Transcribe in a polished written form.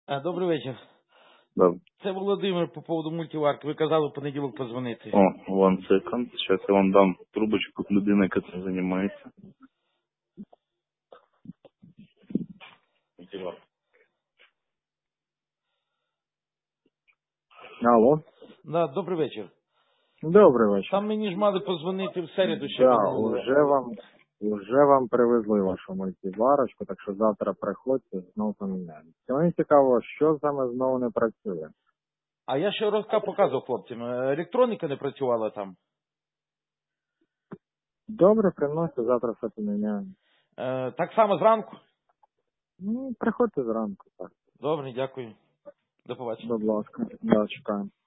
Добрий вечір. Да. Це Володимир по поводу мультиварки. Ви казали в понеділок позвонити. О, one second. Сейчас я вам дам трубочку людини, яка цим займається. Алло. Да, добрий вечір. Добрий вечір. Там мені ж мали позвонити в середу ще Да, минулого. уже вам привезли вашу мультиварочку, так що завтра приходьте, знову поміняємо. Мені цікаво, що саме знову не працює. А я ще розка показував хлопцям. Електроніка не працювала там. Добре, приносите, завтра все поміняємо. Так само зранку? Ну, приходьте зранку, так. Добре, дякую. До побачення. Будь ласка, да, чекаємо.